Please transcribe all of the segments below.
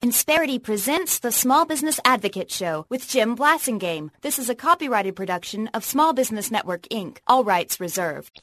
Insperity presents the Small Business Advocate Show with Jim Blasingame. This is a copyrighted production of Small Business Network, Inc., all rights reserved.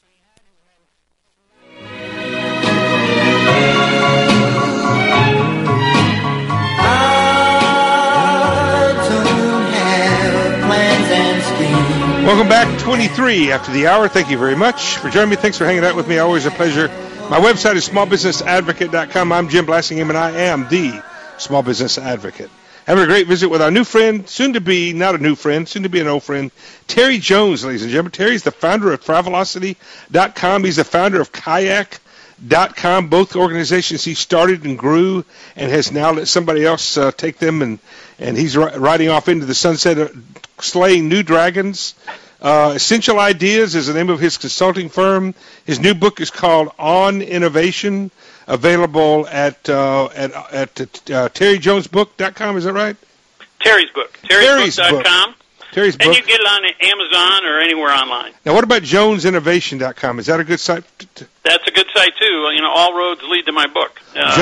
Welcome back, 23 after the hour. Thank you very much for joining me. Thanks for hanging out with me. Always a pleasure. My website is smallbusinessadvocate.com. I'm Jim Blasingame, and I am the Small Business Advocate. Having a great visit with our new friend, soon to be, not a new friend, soon to be an old friend, Terry Jones, ladies and gentlemen. Terry's the founder of Travelocity.com. He's the founder of Kayak.com, both organizations he started and grew and has now let somebody else take them, and he's riding off into the sunset, slaying new dragons. Essential Ideas is the name of his consulting firm. His new book is called On Innovation, available at terryjonesbook.com. Is that right? Terry's book. Terry'sbook.com. Terry's book. And you can get it on Amazon or anywhere online. Now, what about jonesinnovation.com? Is that a good site? That's a good site, too. You know, all roads lead to my book.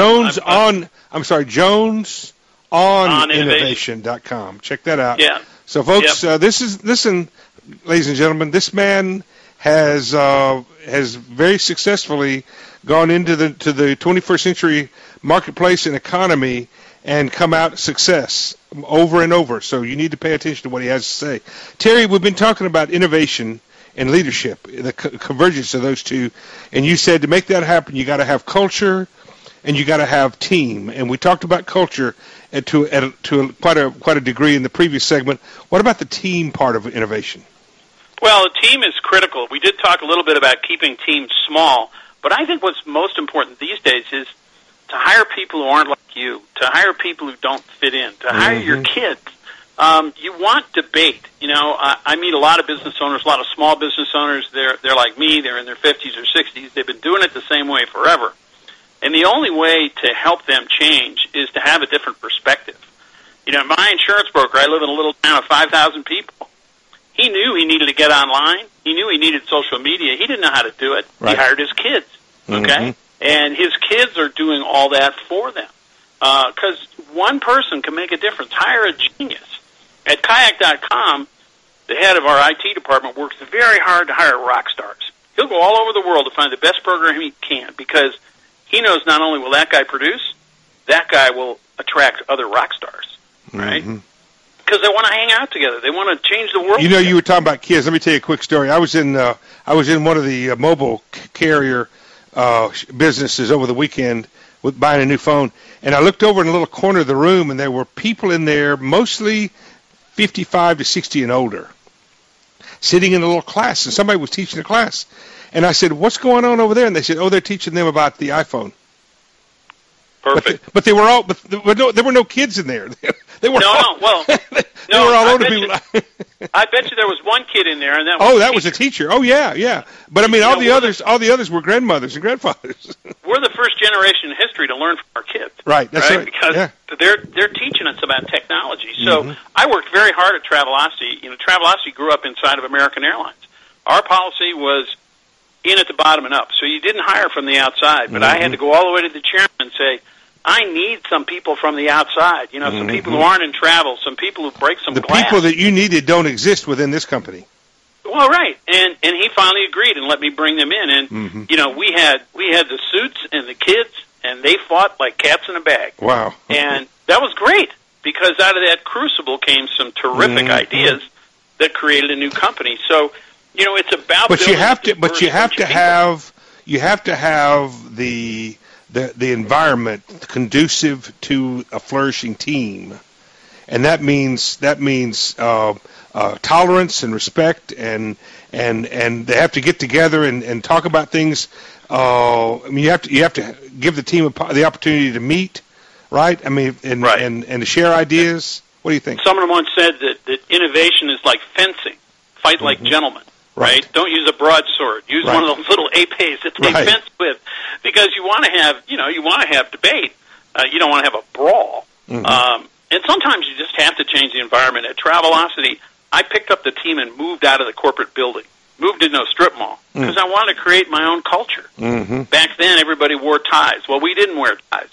JonesOnInnovation.com. Check that out. Yeah. So, folks, listen, ladies and gentlemen, this man has very successfully gone into the 21st century marketplace and economy and come out success over and over. So you need to pay attention to what he has to say. Terry, we've been talking about innovation and leadership, the convergence of those two, and you said to make that happen, you got to have culture and you got to have team. And we talked about culture to quite a degree in the previous segment. What about the team part of innovation? Well, the team is critical. We did talk a little bit about keeping teams small, but I think what's most important these days is to hire people who aren't like you, to hire people who don't fit in, to hire your kids. You want debate. You know, I meet a lot of business owners, a lot of small business owners. They're like me. They're in their 50s or 60s. They've been doing it the same way forever. And the only way to help them change is to have a different perspective. You know, my insurance broker, I live in a little town of 5,000 people. He knew he needed to get online. He knew he needed social media. He didn't know how to do it. Right. He hired his kids, okay? And his kids are doing all that for them. Because one person can make a difference. Hire a genius. At Kayak.com, the head of our IT department works very hard to hire rock stars. He'll go all over the world to find the best program he can because he knows not only will that guy produce, that guy will attract other rock stars, right? Because they want to hang out together. They want to change the world. You know, you were talking about kids. Let me tell you a quick story. I was in one of the mobile carrier businesses over the weekend with buying a new phone, and I looked over in a little corner of the room, and there were people in there, mostly 55 to 60 and older, sitting in a little class, and somebody was teaching a class. And I said, "What's going on over there?" And they said, "Oh, they're teaching them about the iPhone." Perfect. But they were all. But there were no kids in there. They were. Well, they were all older people. I bet you there was one kid in there, and that was a teacher. Oh yeah. But I mean, all the others were grandmothers and grandfathers. We're the first generation in history to learn from our kids. Right. That's right. Because they're teaching us about technology. So I worked very hard at Travelocity. You know, Travelocity grew up inside of American Airlines. Our policy was in at the bottom and up. So you didn't hire from the outside, but I had to go all the way to the chairman and say, I need some people from the outside, you know, some people who aren't in travel, some people who break some glass. The people that you needed don't exist within this company. Well, right, and he finally agreed and let me bring them in, and you know, we had the suits and the kids, and they fought like cats in a bag. Wow, and that was great because out of that crucible came some terrific ideas that created a new company. So, you know, it's about. But you have to have the environment conducive to a flourishing team, and that means tolerance and respect, and they have to get together and talk about things. I mean, you have to give the team the opportunity to meet, right? I mean, and to share ideas. What do you think? Someone once said that innovation is like fencing. Fight like gentlemen. Right. Don't use a broadsword. Use one of those little épées that they fence with, because you want to have debate. You don't want to have a brawl. And sometimes you just have to change the environment. At Travelocity, I picked up the team and moved out of the corporate building, moved into a strip mall because I wanted to create my own culture. Back then, everybody wore ties. Well, we didn't wear ties.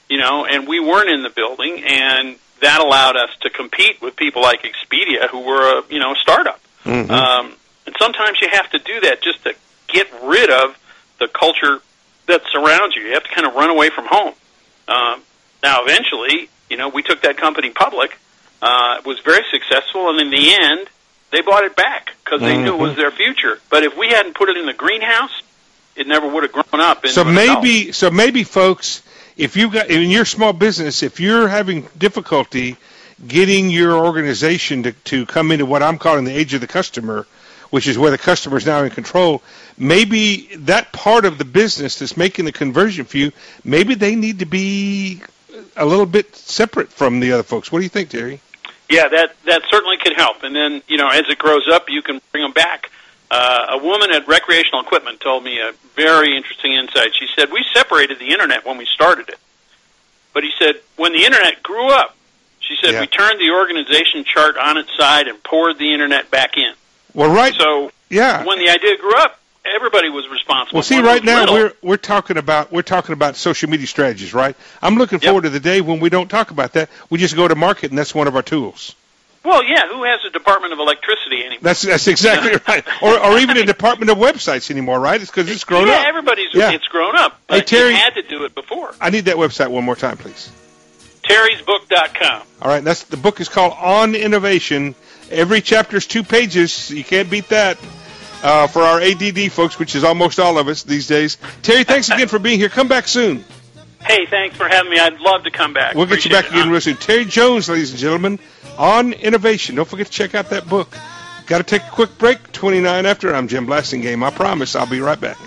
and we weren't in the building, and that allowed us to compete with people like Expedia, who were a startup. Mm-hmm. And sometimes you have to do that just to get rid of the culture that surrounds you. You have to kind of run away from home. Now, eventually, we took that company public. It was very successful, and in the end, they bought it back because they knew it was their future. But if we hadn't put it in the greenhouse, it never would have grown up. So maybe, folks, if you got in your small business, if you're having difficulty getting your organization to come into what I'm calling the age of the customer, which is where the customer is now in control, maybe that part of the business that's making the conversion for you, maybe they need to be a little bit separate from the other folks. What do you think, Terry? Yeah, that certainly could help. And then, as it grows up, you can bring them back. A woman at Recreational Equipment told me a very interesting insight. She said, we separated the Internet when we started it. But he said, when the Internet grew up, she said, we turned the organization chart on its side and poured the Internet back in. Well, right. So when the idea grew up, everybody was responsible. Well, see, right now we're talking about social media strategies, right? I'm looking forward to the day when we don't talk about that. We just go to market, and that's one of our tools. Well, yeah, who has a Department of Electricity anymore? That's exactly right. Or even a Department of Websites anymore, right? It's because it's grown up. Yeah, it's grown up. But hey, Terry, you had to do it before. I need that website one more time, please. Terry'sBook.com. All right, the book is called On Innovation. Every chapter is 2 pages. You can't beat that for our ADD folks, which is almost all of us these days. Terry, thanks again for being here. Come back soon. Hey, thanks for having me. I'd love to come back. We'll get you back again real soon. Terry Jones, ladies and gentlemen, On Innovation. Don't forget to check out that book. Got to take a quick break. 29 after. I'm Jim Blasingame. I promise I'll be right back.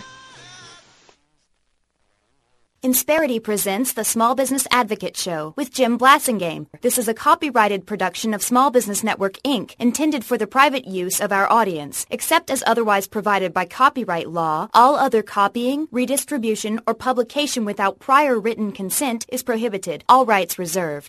Insperity presents the Small Business Advocate Show with Jim Blasingame. This is a copyrighted production of Small Business Network, Inc., intended for the private use of our audience. Except as otherwise provided by copyright law, all other copying, redistribution, or publication without prior written consent is prohibited. All rights reserved.